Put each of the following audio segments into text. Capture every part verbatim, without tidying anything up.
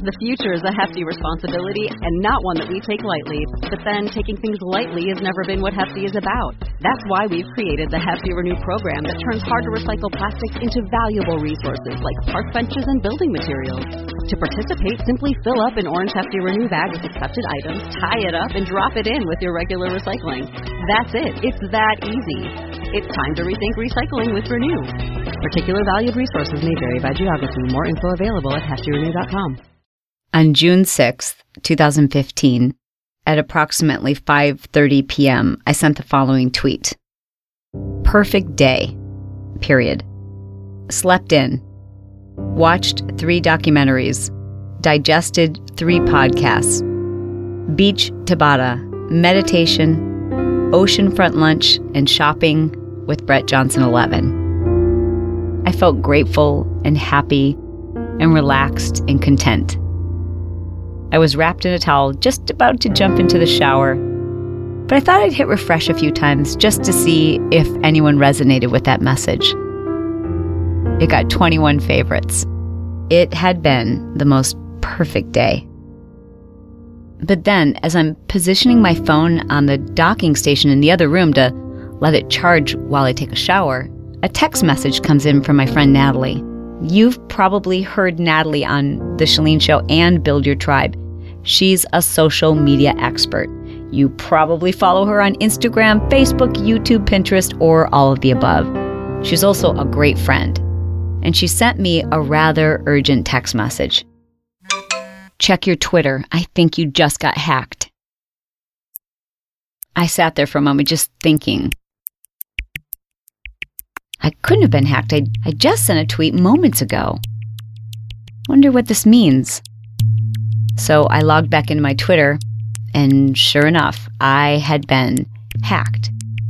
The future is a hefty responsibility and not one that we take lightly. But then taking things lightly has never been what Hefty is about. That's why we've created the Hefty Renew program that turns hard-to-recycle plastics into valuable resources like park benches and building materials. To participate, simply fill up an orange Hefty Renew bag with accepted items, tie it up, and drop it in with your regular recycling. That's it. It's that easy. It's time to rethink recycling with Renew. Particular valued resources may vary by geography. More info available at hefty renew dot com. On June sixth, twenty fifteen, at approximately five thirty p.m., I sent the following tweet. Perfect day. Period. Slept in. Watched three documentaries. Digested three podcasts. Beach Tabata. Meditation. Oceanfront lunch and shopping with Brett Johnson eleven. I felt grateful and happy and relaxed and content. I was wrapped in a towel, just about to jump into the shower, but I thought I'd hit refresh a few times just to see if anyone resonated with that message. It got twenty-one favorites. It had been the most perfect day. But then, as I'm positioning my phone on the docking station in the other room to let it charge while I take a shower, a text message comes in from my friend Natalie. You've probably heard Natalie on The Chalene Show and Build Your Tribe. She's a social media expert. You probably follow her on Instagram, Facebook, YouTube, Pinterest, or all of the above. She's also a great friend. And she sent me a rather urgent text message. Check your Twitter. I think you just got hacked. I sat there for a moment just thinking. I couldn't have been hacked. I, I just sent a tweet moments ago. Wonder what this means. So I logged back into my Twitter, and sure enough, I had been hacked.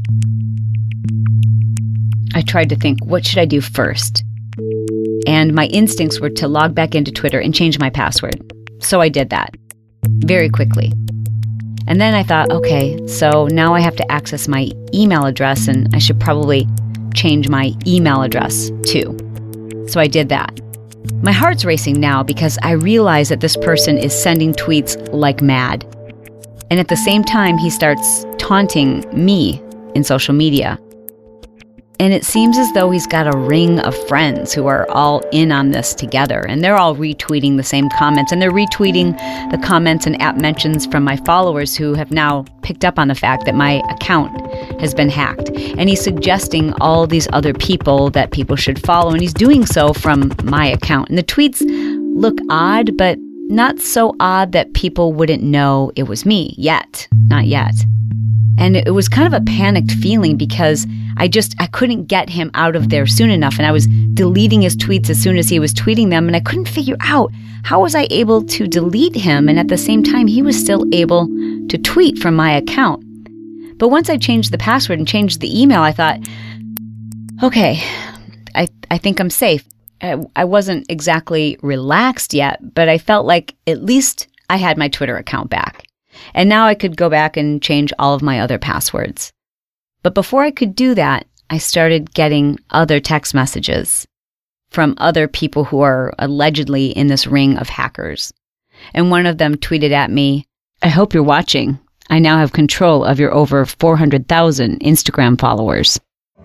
I tried to think, what should I do first? And my instincts were to log back into Twitter and change my password. So I did that very quickly. And then I thought, okay, so now I have to access my email address, and I should probably change my email address too. So I did that. My heart's racing now because I realize that this person is sending tweets like mad. And at the same time, he starts taunting me in social media. And it seems as though he's got a ring of friends who are all in on this together. And they're all retweeting the same comments. And they're retweeting the comments and app mentions from my followers who have now picked up on the fact that my account has been hacked. And he's suggesting all these other people that people should follow. And he's doing so from my account. And the tweets look odd, but not so odd that people wouldn't know it was me yet. Not yet. And it was kind of a panicked feeling because I just, I couldn't get him out of there soon enough. And I was deleting his tweets as soon as he was tweeting them. And I couldn't figure out, how was I able to delete him? And at the same time, he was still able to tweet from my account. But once I changed the password and changed the email, I thought, okay, I, I think I'm safe. I, I wasn't exactly relaxed yet, but I felt like at least I had my Twitter account back. And now I could go back and change all of my other passwords. But before I could do that, I started getting other text messages from other people who are allegedly in this ring of hackers. And one of them tweeted at me, I hope you're watching. I now have control of your over four hundred thousand Instagram followers.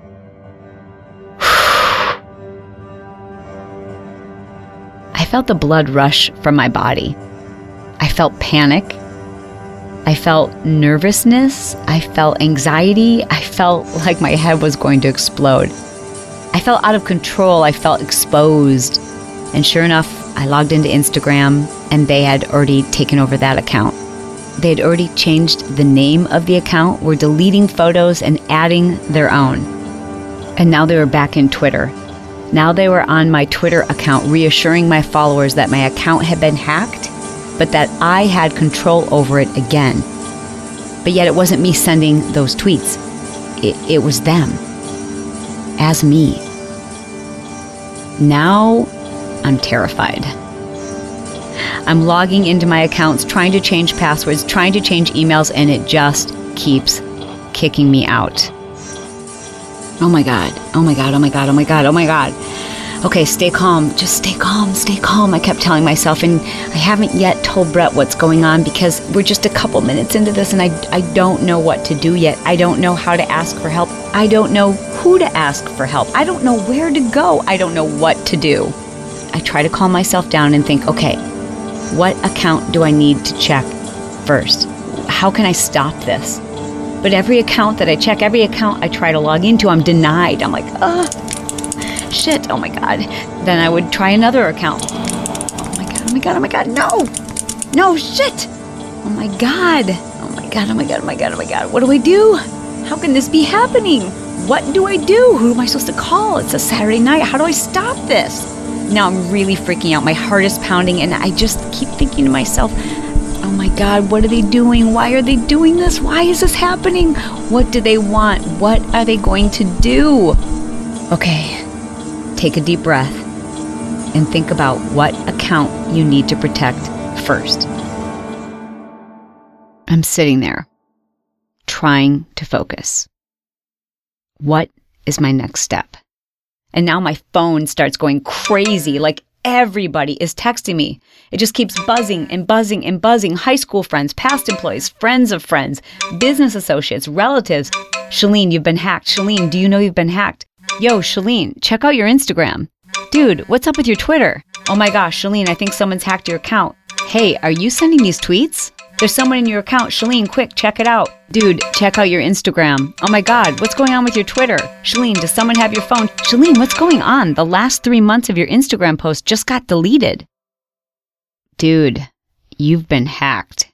I felt the blood rush from my body. I felt panic. I felt nervousness. I felt anxiety. I felt like my head was going to explode. I felt out of control. I felt exposed. And sure enough, I logged into Instagram, and they had already taken over that account. They had already changed the name of the account, were deleting photos and adding their own. And now they were back in Twitter. Now they were on my Twitter account, reassuring my followers that my account had been hacked, but that I had control over it again. But yet it wasn't me sending those tweets. It, it was them. As me. Now I'm terrified. I'm logging into my accounts, trying to change passwords, trying to change emails, and it just keeps kicking me out. Oh my God, oh my God, oh my God, oh my God, oh my God. okay, stay calm. Just stay calm, stay calm, I kept telling myself. And I haven't yet told Brett what's going on because we're just a couple minutes into this and I, I don't know what to do yet. I don't know how to ask for help. I don't know who to ask for help. I don't know where to go. I don't know what to do. I try to calm myself down and think, okay, what account do I need to check first? How can I stop this? But every account that I check, every account I try to log into, I'm denied. I'm like, ugh. Shit, oh my God. Then I would try another account. Oh my God, oh my God, oh my God, no. No, shit. Oh my God. Oh my God, oh my God, oh my God, oh my God. What do I do? How can this be happening? What do I do? Who am I supposed to call? It's a Saturday night. How do I stop this? Now I'm really freaking out. My heart is pounding and I just keep thinking to myself, oh my God, what are they doing? Why are they doing this? Why is this happening? What do they want? What are they going to do? Okay. Take a deep breath and think about what account you need to protect first. I'm sitting there, trying to focus. What is my next step? And now my phone starts going crazy, like everybody is texting me. It just keeps buzzing and buzzing and buzzing. High school friends, past employees, friends of friends, business associates, relatives. Chalene, you've been hacked. Chalene, do you know you've been hacked? Yo, Chalene, check out your Instagram. Dude, what's up with your Twitter? Oh my gosh, Chalene, I think someone's hacked your account. Hey, are you sending these tweets? There's someone in your account. Chalene, quick, check it out. Dude, check out your Instagram. Oh my God, what's going on with your Twitter? Chalene, does someone have your phone? Chalene, what's going on? The last three months of your Instagram post just got deleted. Dude, you've been hacked.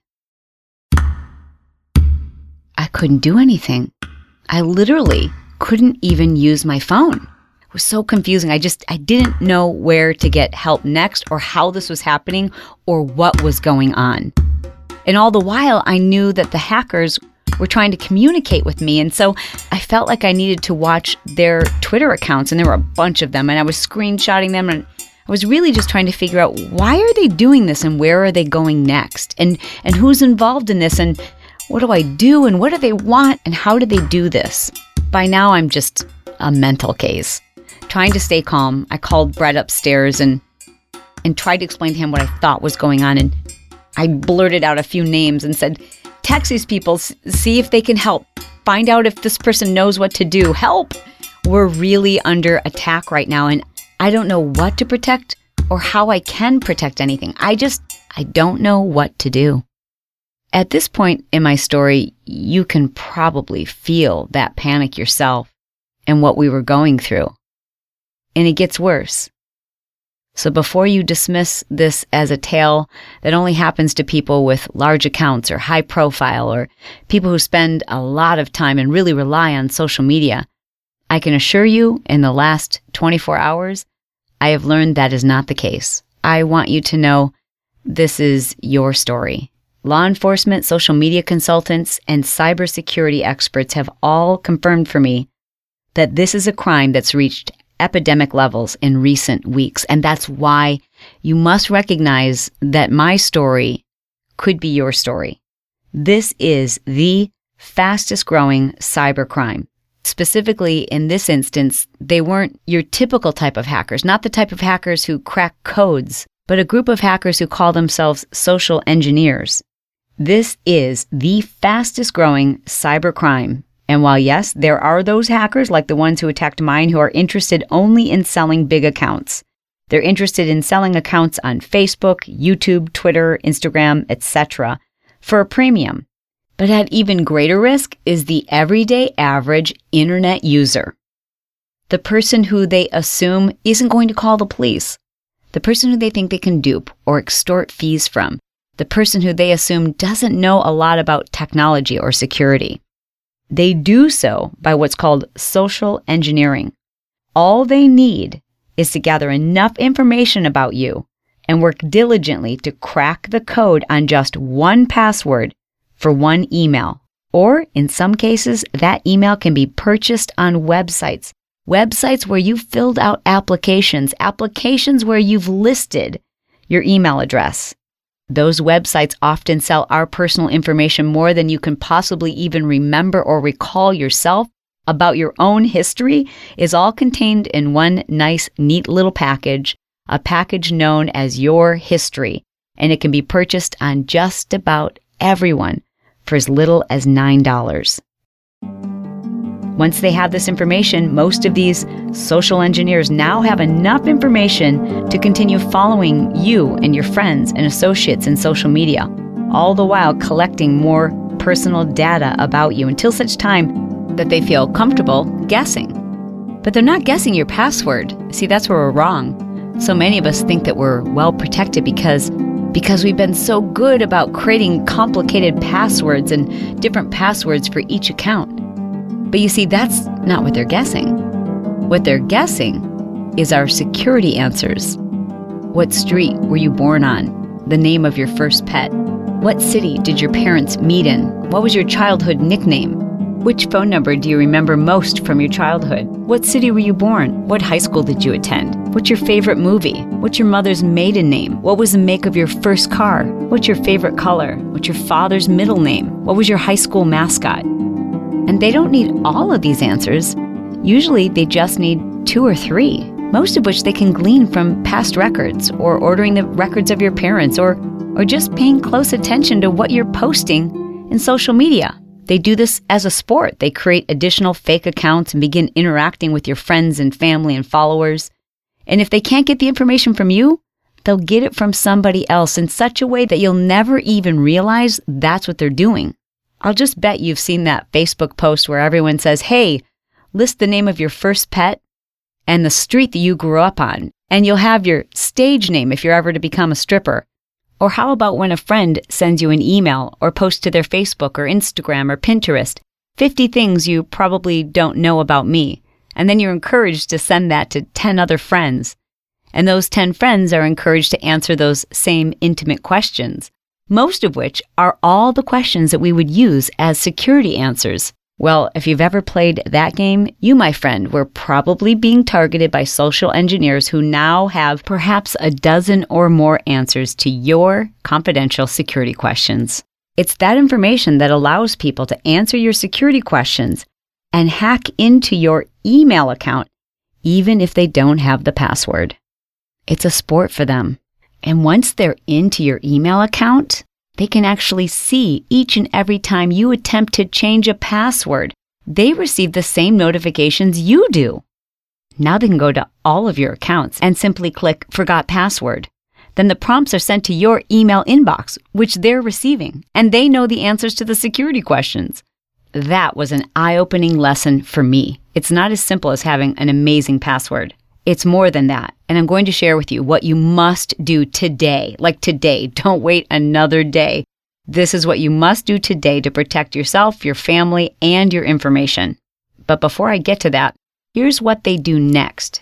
I couldn't do anything. I literally couldn't even use my phone. It was so confusing. I just, I didn't know where to get help next or how this was happening or what was going on. And all the while, I knew that the hackers were trying to communicate with me. And so I felt like I needed to watch their Twitter accounts, and there were a bunch of them, and I was screenshotting them, and I was really just trying to figure out, why are they doing this and where are they going next? And, and who's involved in this? And what do I do? And what do they want? And how do they do this? By now, I'm just a mental case. Trying to stay calm, I called Brett upstairs and and tried to explain to him what I thought was going on. And I blurted out a few names and said, text these people, see if they can help. Find out if this person knows what to do. Help! We're really under attack right now, and I don't know what to protect or how I can protect anything. I just, I don't know what to do. At this point in my story, you can probably feel that panic yourself and what we were going through. And it gets worse. So before you dismiss this as a tale that only happens to people with large accounts or high profile or people who spend a lot of time and really rely on social media, I can assure you in the last twenty-four hours, I have learned that is not the case. I want you to know this is your story. Law enforcement, social media consultants, and cybersecurity experts have all confirmed for me that this is a crime that's reached epidemic levels in recent weeks. And that's why you must recognize that my story could be your story. This is the fastest growing cybercrime. Specifically, in this instance, they weren't your typical type of hackers, not the type of hackers who crack codes, but a group of hackers who call themselves social engineers. This is the fastest growing cybercrime. And while yes, there are those hackers like the ones who attacked mine who are interested only in selling big accounts. They're interested in selling accounts on Facebook, YouTube, Twitter, Instagram, et cetera for a premium. But at even greater risk is the everyday average internet user. The person who they assume isn't going to call the police. The person who they think they can dupe or extort fees from. The person who they assume doesn't know a lot about technology or security. They do so by what's called social engineering. All they need is to gather enough information about you and work diligently to crack the code on just one password for one email. Or, in some cases, that email can be purchased on websites. Websites where you've filled out applications, applications where you've listed your email address. Those websites often sell our personal information more than you can possibly even remember or recall yourself, about your own history is all contained in one nice, neat little package, a package known as Your History, and it can be purchased on just about everyone for as little as nine dollars. Once they have this information, most of these social engineers now have enough information to continue following you and your friends and associates in social media, all the while collecting more personal data about you until such time that they feel comfortable guessing. But they're not guessing your password. See, that's where we're wrong. So many of us think that we're well protected because because we've been so good about creating complicated passwords and different passwords for each account. But you see, that's not what they're guessing. What they're guessing is our security answers. What street were you born on? The name of your first pet? What city did your parents meet in? What was your childhood nickname? Which phone number do you remember most from your childhood? What city were you born? What high school did you attend? What's your favorite movie? What's your mother's maiden name? What was the make of your first car? What's your favorite color? What's your father's middle name? What was your high school mascot? And they don't need all of these answers. Usually they just need two or three, most of which they can glean from past records or ordering the records of your parents or, or just paying close attention to what you're posting in social media. They do this as a sport. They create additional fake accounts and begin interacting with your friends and family and followers. And if they can't get the information from you, they'll get it from somebody else in such a way that you'll never even realize that's what they're doing. I'll just bet you've seen that Facebook post where everyone says, hey, list the name of your first pet and the street that you grew up on, and you'll have your stage name if you're ever to become a stripper. Or how about when a friend sends you an email or posts to their Facebook or Instagram or Pinterest, fifty things you probably don't know about me, and then you're encouraged to send that to ten other friends. And those ten friends are encouraged to answer those same intimate questions, most of which are all the questions that we would use as security answers. Well, if you've ever played that game, you, my friend, were probably being targeted by social engineers who now have perhaps a dozen or more answers to your confidential security questions. It's that information that allows people to answer your security questions and hack into your email account, even if they don't have the password. It's a sport for them. And once they're into your email account, they can actually see each and every time you attempt to change a password. They receive the same notifications you do. Now they can go to all of your accounts and simply click Forgot Password. Then the prompts are sent to your email inbox, which they're receiving, and they know the answers to the security questions. That was an eye-opening lesson for me. It's not as simple as having an amazing password. It's more than that, and I'm going to share with you what you must do today. Like today, don't wait another day. This is what you must do today to protect yourself, your family, and your information. But before I get to that, here's what they do next.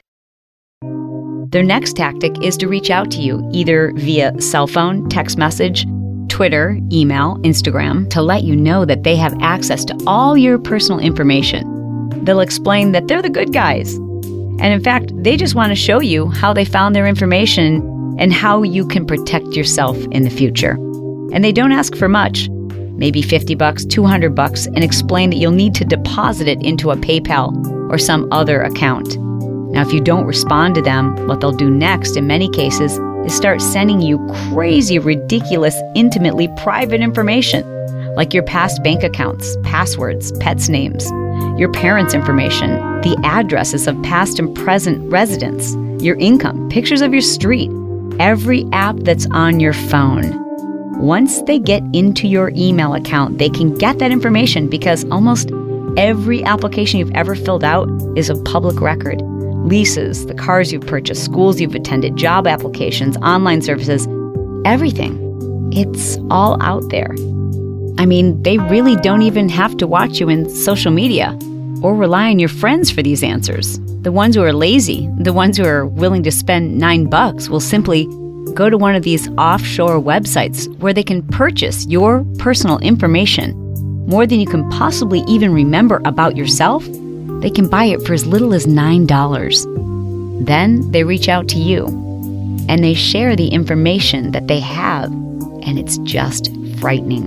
Their next tactic is to reach out to you, either via cell phone, text message, Twitter, email, Instagram, to let you know that they have access to all your personal information. They'll explain that they're the good guys. And in fact, they just want to show you how they found their information and how you can protect yourself in the future. And they don't ask for much, maybe fifty bucks, two hundred bucks, and explain that you'll need to deposit it into a PayPal or some other account. Now, if you don't respond to them, what they'll do next in many cases is start sending you crazy, ridiculous, intimately private information, like your past bank accounts, passwords, pets' names, your parents' information, the addresses of past and present residents, your income, pictures of your street, every app that's on your phone. Once they get into your email account, they can get that information because almost every application you've ever filled out is a public record. Leases, the cars you've purchased, schools you've attended, job applications, online services, everything. It's all out there. I mean, they really don't even have to watch you in social media or rely on your friends for these answers. The ones who are lazy, the ones who are willing to spend nine bucks will simply go to one of these offshore websites where they can purchase your personal information, more than you can possibly even remember about yourself. They can buy it for as little as nine dollars. Then they reach out to you and they share the information that they have, and it's just frightening.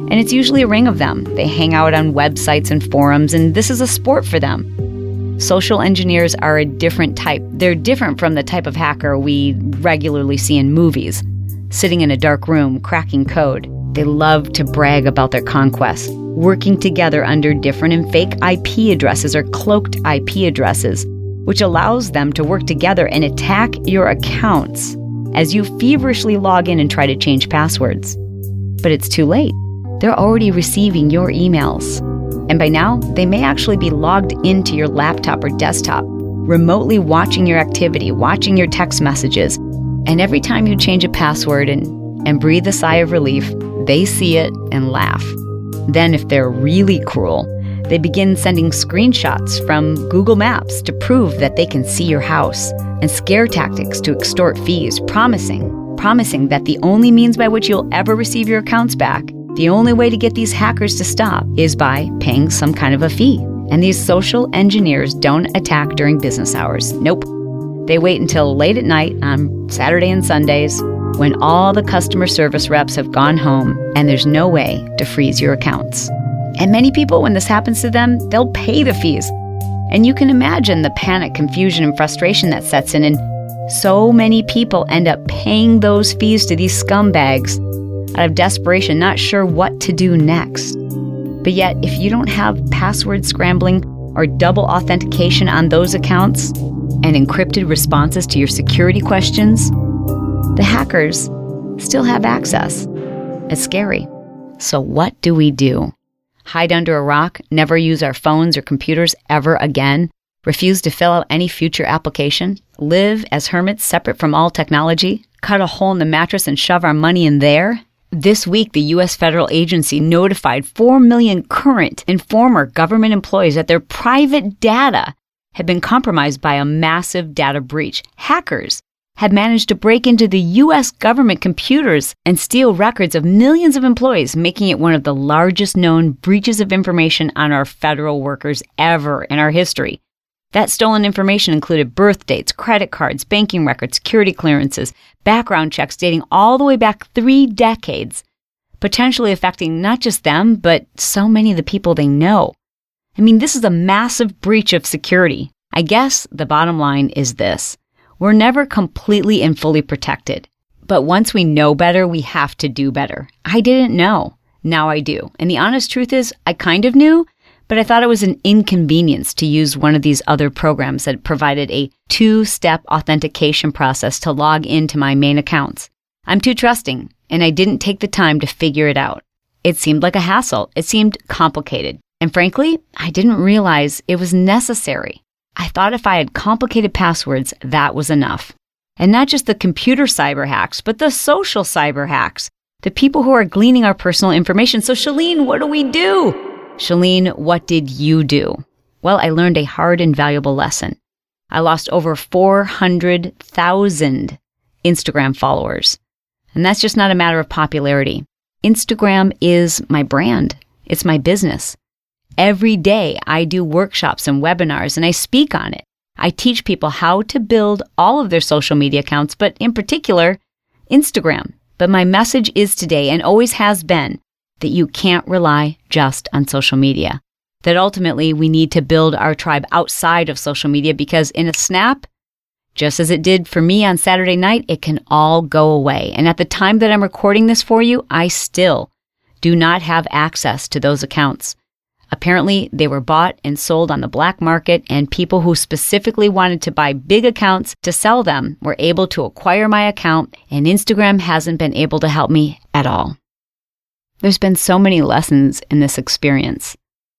And it's usually a ring of them. They hang out on websites and forums, and this is a sport for them. Social engineers are a different type. They're different from the type of hacker we regularly see in movies, sitting in a dark room, cracking code. They love to brag about their conquests, working together under different and fake I P addresses or cloaked I P addresses, which allows them to work together and attack your accounts as you feverishly log in and try to change passwords. But it's too late. They're already receiving your emails. And by now, they may actually be logged into your laptop or desktop, remotely watching your activity, watching your text messages. And every time you change a password and, and breathe a sigh of relief, they see it and laugh. Then, if they're really cruel, they begin sending screenshots from Google Maps to prove that they can see your house, and scare tactics to extort fees, promising, promising that the only means by which you'll ever receive your accounts back, the only way to get these hackers to stop, is by paying some kind of a fee. And these social engineers don't attack during business hours. Nope. They wait until late at night on Saturday and Sundays, when all the customer service reps have gone home and there's no way to freeze your accounts. And many people, when this happens to them, they'll pay the fees. And you can imagine the panic, confusion, and frustration that sets in. And so many people end up paying those fees to these scumbags out of desperation, not sure what to do next. But yet, if you don't have password scrambling or double authentication on those accounts and encrypted responses to your security questions, the hackers still have access. It's scary. So what do we do? Hide under a rock, never use our phones or computers ever again, refuse to fill out any future application, live as hermits separate from all technology, cut a hole in the mattress and shove our money in there? This week, the U S federal agency notified four million current and former government employees that their private data had been compromised by a massive data breach. Hackers had managed to break into the U S government computers and steal records of millions of employees, making it one of the largest known breaches of information on our federal workers ever in our history. That stolen information included birth dates, credit cards, banking records, security clearances, background checks dating all the way back three decades, potentially affecting not just them, but so many of the people they know. I mean, this is a massive breach of security. I guess the bottom line is this. We're never completely and fully protected. But once we know better, we have to do better. I didn't know. Now I do. And the honest truth is, I kind of knew, but I thought it was an inconvenience to use one of these other programs that provided a two-step authentication process to log into my main accounts. I'm too trusting, and I didn't take the time to figure it out. It seemed like a hassle. It seemed complicated. And frankly, I didn't realize it was necessary. I thought if I had complicated passwords, that was enough. And not just the computer cyber hacks, but the social cyber hacks, the people who are gleaning our personal information. So Chalene, what do we do? Chalene, what did you do? Well, I learned a hard and valuable lesson. I lost over four hundred thousand Instagram followers. And that's just not a matter of popularity. Instagram is my brand. It's my business. Every day I do workshops and webinars and I speak on it. I teach people how to build all of their social media accounts, but in particular, Instagram. But my message is today, and always has been, that you can't rely just on social media. That ultimately we need to build our tribe outside of social media because in a snap, just as it did for me on Saturday night, it can all go away. And at the time that I'm recording this for you, I still do not have access to those accounts. Apparently, they were bought and sold on the black market, and people who specifically wanted to buy big accounts to sell them were able to acquire my account, and Instagram hasn't been able to help me at all. There's been so many lessons in this experience.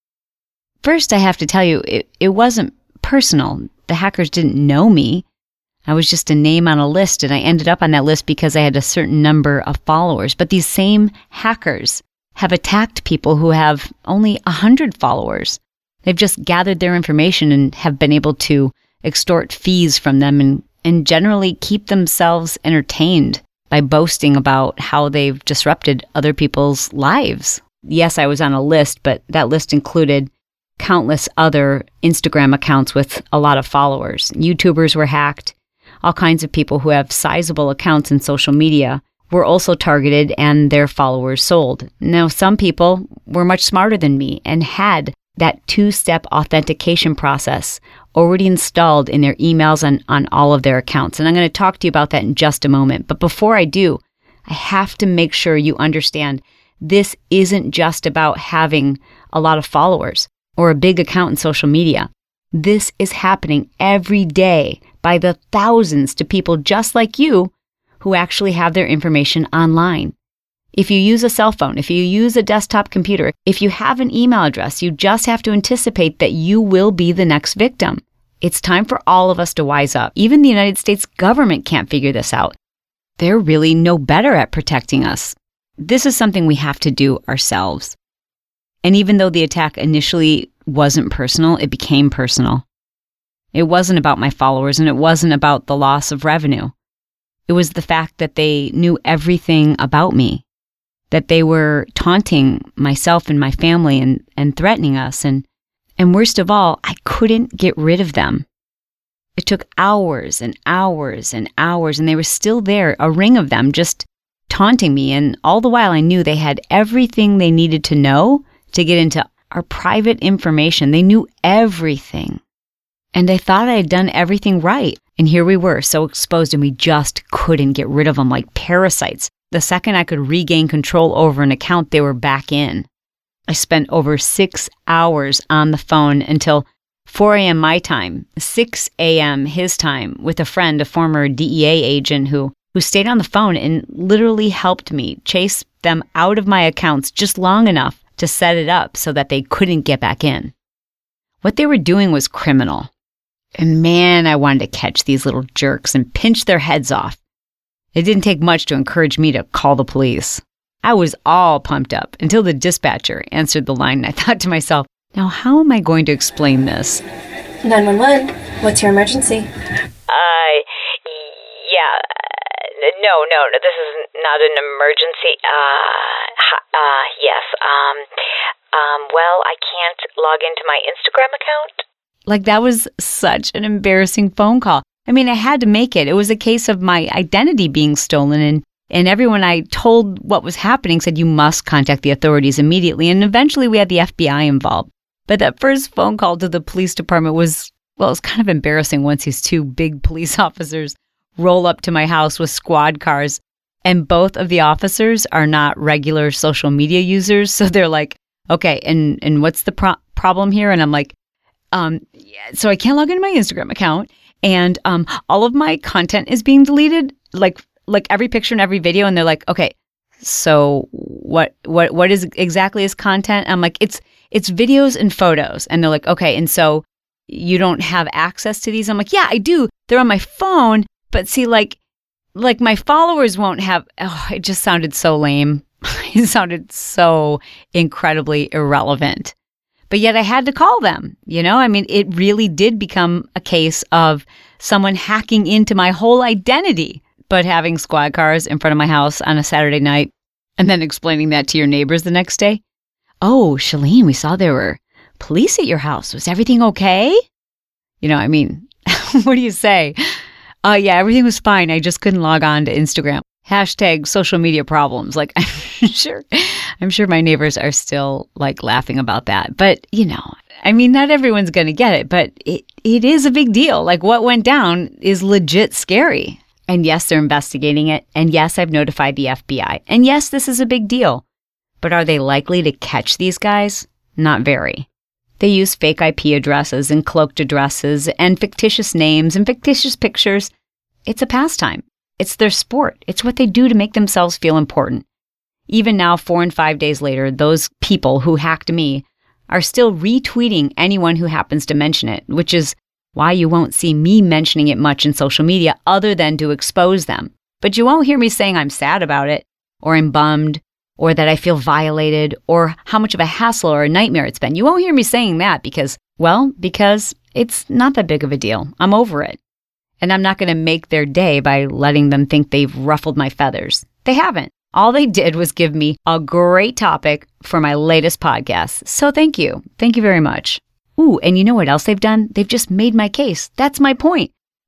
First, I have to tell you, it, it wasn't personal. The hackers didn't know me. I was just a name on a list, and I ended up on that list because I had a certain number of followers. But these same hackers have attacked people who have only one hundred followers. They've just gathered their information and have been able to extort fees from them and, and generally keep themselves entertained by boasting about how they've disrupted other people's lives. Yes, I was on a list, but that list included countless other Instagram accounts with a lot of followers. YouTubers were hacked. All kinds of people who have sizable accounts in social media were also targeted and their followers sold. Now, some people were much smarter than me and had that two-step authentication process already installed in their emails and on all of their accounts. And I'm going to talk to you about that in just a moment. But before I do, I have to make sure you understand this isn't just about having a lot of followers or a big account in social media. This is happening every day by the thousands to people just like you who actually have their information online. If you use a cell phone, if you use a desktop computer, if you have an email address, you just have to anticipate that you will be the next victim. It's time for all of us to wise up. Even the United States government can't figure this out. They're really no better at protecting us. This is something we have to do ourselves. And even though the attack initially wasn't personal, it became personal. It wasn't about my followers, and it wasn't about the loss of revenue. It was the fact that they knew everything about me, that they were taunting myself and my family and, and threatening us. And, and worst of all, I couldn't get rid of them. It took hours and hours and hours, and they were still there, a ring of them just taunting me. And all the while I knew they had everything they needed to know to get into our private information. They knew everything. And I thought I had done everything right. And here we were, so exposed, and we just couldn't get rid of them like parasites. The second I could regain control over an account, they were back in. I spent over six hours on the phone until four a.m. my time, six a.m. his time, with a friend, a former D E A agent who, who stayed on the phone and literally helped me chase them out of my accounts just long enough to set it up so that they couldn't get back in. What they were doing was criminal. And man, I wanted to catch these little jerks and pinch their heads off. It didn't take much to encourage me to call the police. I was all pumped up until the dispatcher answered the line, and I thought to myself, now how am I going to explain this? nine one one, what's your emergency? Uh, yeah, no, no, no, this is not an emergency. Uh, uh, yes, um, um, well, I can't log into my Instagram account. Like, that was such an embarrassing phone call. I mean, I had to make it. It was a case of my identity being stolen, and, and everyone I told what was happening said, you must contact the authorities immediately. And eventually we had the F B I involved. But that first phone call to the police department was, well, it was kind of embarrassing once these two big police officers roll up to my house with squad cars. And both of the officers are not regular social media users. So they're like, okay, and, and what's the pro- problem here? And I'm like, um, yeah, so I can't log into my Instagram account. And um, all of my content is being deleted, like like every picture and every video. And they're like, okay, so what what what is exactly is content? I'm like, it's it's videos and photos. And they're like, okay, and so you don't have access to these? I'm like, yeah, I do. They're on my phone. But see, like like my followers won't have. Oh, it just sounded so lame. It sounded so incredibly irrelevant. But yet I had to call them, you know? I mean, it really did become a case of someone hacking into my whole identity, but having squad cars in front of my house on a Saturday night and then explaining that to your neighbors the next day. Oh, Shalene, we saw there were police at your house. Was everything okay? You know, I mean, what do you say? Uh, yeah, everything was fine. I just couldn't log on to Instagram. Hashtag social media problems. Like, I'm sure, I'm sure my neighbors are still like laughing about that. But, you know, I mean, not everyone's going to get it, but it, it is a big deal. Like, what went down is legit scary. And yes, they're investigating it. And yes, I've notified the F B I. And yes, this is a big deal. But are they likely to catch these guys? Not very. They use fake I P addresses and cloaked addresses and fictitious names and fictitious pictures. It's a pastime. It's their sport. It's what they do to make themselves feel important. Even now, four and five days later, those people who hacked me are still retweeting anyone who happens to mention it, which is why you won't see me mentioning it much in social media other than to expose them. But you won't hear me saying I'm sad about it, or I'm bummed, or that I feel violated, or how much of a hassle or a nightmare it's been. You won't hear me saying that because, well, because it's not that big of a deal. I'm over it. And I'm not going to make their day by letting them think they've ruffled my feathers. They haven't. All they did was give me a great topic for my latest podcast. So thank you. Thank you very much. Ooh, and you know what else they've done? They've just made my case. That's my point.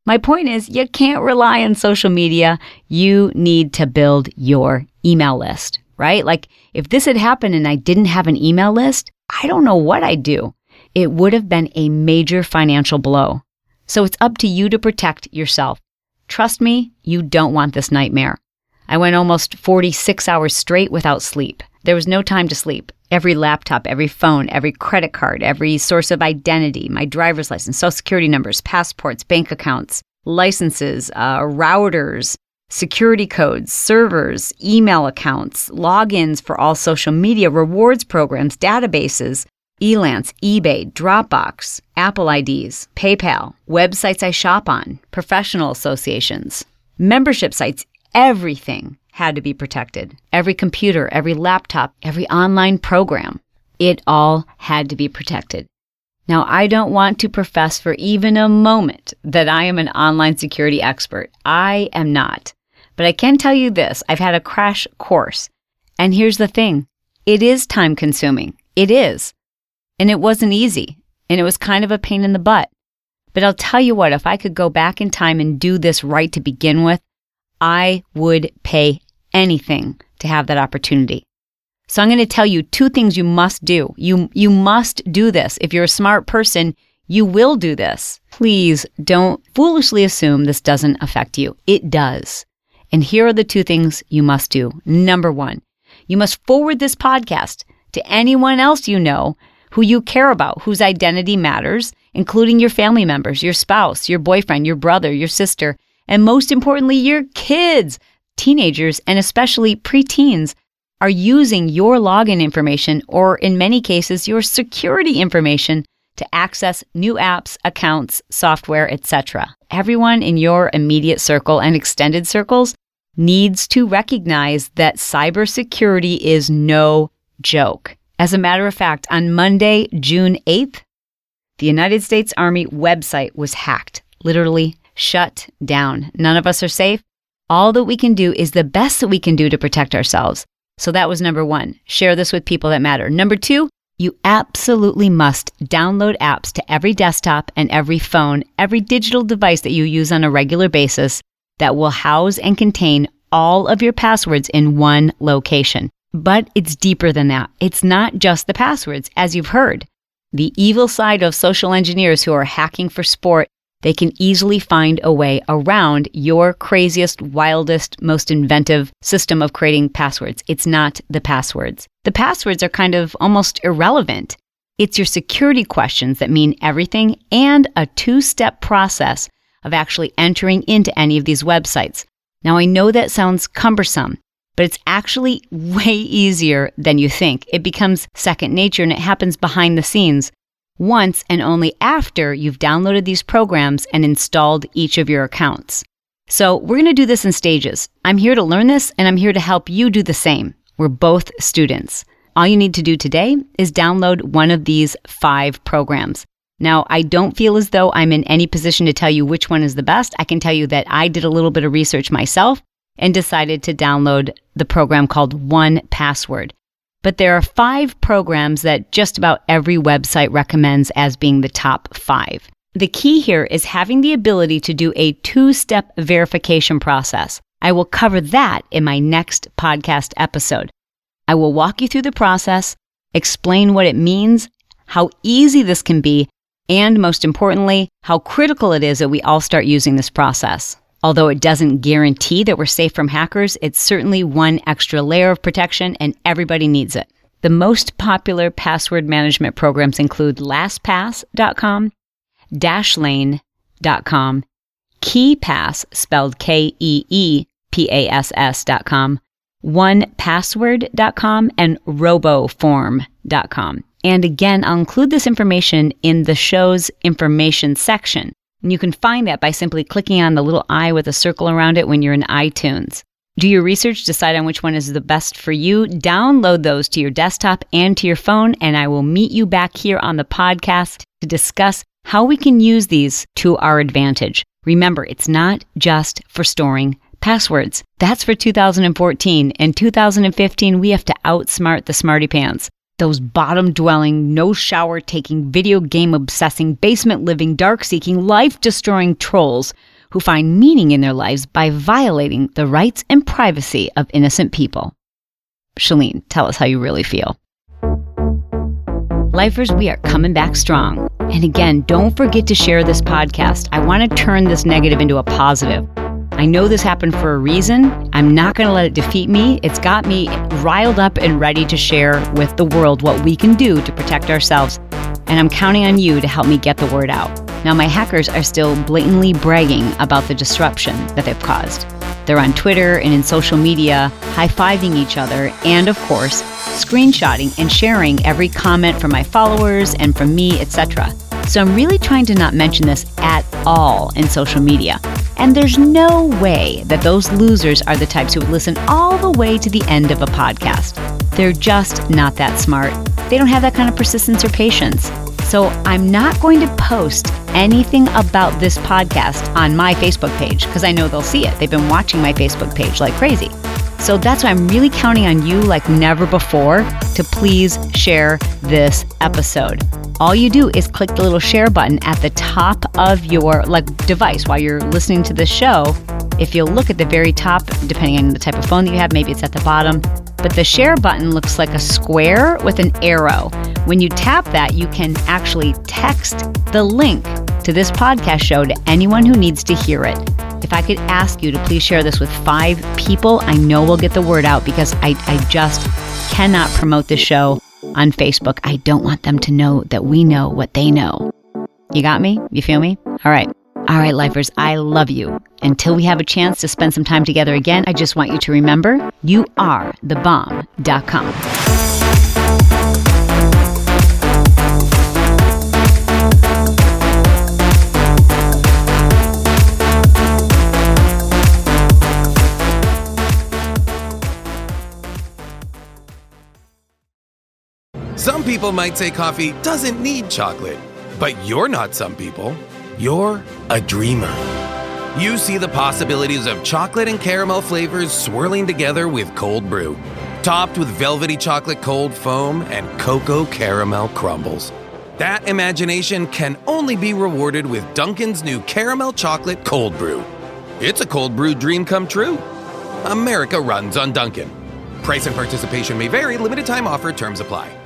My point is, you can't rely on social media. You need to build your email list, right? Like if this had happened and I didn't have an email list, I don't know what I'd do. It would have been a major financial blow. So it's up to you to protect yourself. Trust me, you don't want this nightmare. I went almost forty-six hours straight without sleep. There was no time to sleep. Every laptop, every phone, every credit card, every source of identity, my driver's license, social security numbers, passports, bank accounts, licenses, uh, routers, security codes, servers, email accounts, logins for all social media, rewards programs, databases, Elance, eBay, Dropbox, Apple I Ds, PayPal, websites I shop on, professional associations, membership sites, everything had to be protected. Every computer, every laptop, every online program, it all had to be protected. Now, I don't want to profess for even a moment that I am an online security expert. I am not. But I can tell you this, I've had a crash course. And here's the thing, it is time consuming. It is. And it wasn't easy. And it was kind of a pain in the butt. But I'll tell you what, if I could go back in time and do this right to begin with, I would pay anything to have that opportunity. So I'm going to tell you two things you must do. You, you must do this. If you're a smart person, you will do this. Please don't foolishly assume this doesn't affect you. It does. And here are the two things you must do. Number one, you must forward this podcast to anyone else you know who you care about, whose identity matters, including your family members, your spouse, your boyfriend, your brother, your sister, and most importantly, your kids. Teenagers, and especially preteens, are using your login information, or in many cases, your security information to access new apps, accounts, software, et cetera. Everyone in your immediate circle and extended circles needs to recognize that cybersecurity is no joke. As a matter of fact, on Monday, June eighth, the United States Army website was hacked, literally shut down. None of us are safe. All that we can do is the best that we can do to protect ourselves. So that was number one. Share this with people that matter. Number two, you absolutely must download apps to every desktop and every phone, every digital device that you use on a regular basis that will house and contain all of your passwords in one location. But it's deeper than that. It's not just the passwords, as you've heard. The evil side of social engineers who are hacking for sport, they can easily find a way around your craziest, wildest, most inventive system of creating passwords. It's not the passwords. The passwords are kind of almost irrelevant. It's your security questions that mean everything, and a two-step process of actually entering into any of these websites. Now, I know that sounds cumbersome, but it's actually way easier than you think. It becomes second nature, and it happens behind the scenes once and only after you've downloaded these programs and installed each of your accounts. So we're going to do this in stages. I'm here to learn this, and I'm here to help you do the same. We're both students. All you need to do today is download one of these five programs. Now, I don't feel as though I'm in any position to tell you which one is the best. I can tell you that I did a little bit of research myself and decided to download the program called one Password. But there are five programs that just about every website recommends as being the top five. The key here is having the ability to do a two-step verification process. I will cover that in my next podcast episode. I will walk you through the process, explain what it means, how easy this can be, and most importantly, how critical it is that we all start using this process. Although it doesn't guarantee that we're safe from hackers, it's certainly one extra layer of protection, and everybody needs it. The most popular password management programs include LastPass dot com, Dashlane dot com, KeePass, spelled K E E P A S S dot com, one password dot com, and Roboform dot com. And again, I'll include this information in the show's information section. And you can find that by simply clicking on the little I with a circle around it when you're in iTunes. Do your research, decide on which one is the best for you, download those to your desktop and to your phone, and I will meet you back here on the podcast to discuss how we can use these to our advantage. Remember, it's not just for storing passwords. That's for two thousand fourteen. In two thousand fifteen, we have to outsmart the smarty pants. Those bottom-dwelling, no-shower-taking, video game-obsessing, basement-living, dark-seeking, life-destroying trolls who find meaning in their lives by violating the rights and privacy of innocent people. Chalene, tell us how you really feel. Lifers, we are coming back strong. And again, don't forget to share this podcast. I want to turn this negative into a positive. I know this happened for a reason. I'm not going to let it defeat me. It's got me riled up and ready to share with the world what we can do to protect ourselves. And I'm counting on you to help me get the word out. Now, my hackers are still blatantly bragging about the disruption that they've caused. They're on Twitter and in social media, high-fiving each other, and of course, screenshotting and sharing every comment from my followers and from me, et cetera. So I'm really trying to not mention this at all in social media. And there's no way that those losers are the types who would listen all the way to the end of a podcast. They're just not that smart. They don't have that kind of persistence or patience. So I'm not going to post anything about this podcast on my Facebook page because I know they'll see it. They've been watching my Facebook page like crazy. So that's why I'm really counting on you like never before to please share this episode. All you do is click the little share button at the top of your like device while you're listening to this show. If you'll look at the very top, depending on the type of phone that you have, maybe it's at the bottom, but the share button looks like a square with an arrow. When you tap that, you can actually text the link to this podcast show to anyone who needs to hear it. If I could ask you to please share this with five people, I know we'll get the word out because I, I just cannot promote this show on Facebook. I don't want them to know that we know what they know. You got me? You feel me? All right. All right, lifers, I love you. Until we have a chance to spend some time together again, I just want you to remember, you are the bomb dot com. Some people might say coffee doesn't need chocolate, but you're not some people. You're a dreamer. You see the possibilities of chocolate and caramel flavors swirling together with cold brew, topped with velvety chocolate cold foam and cocoa caramel crumbles. That imagination can only be rewarded with Dunkin's new caramel chocolate cold brew. It's a cold brew dream come true. America runs on Dunkin'. Price and participation may vary. Limited time offer. Terms apply.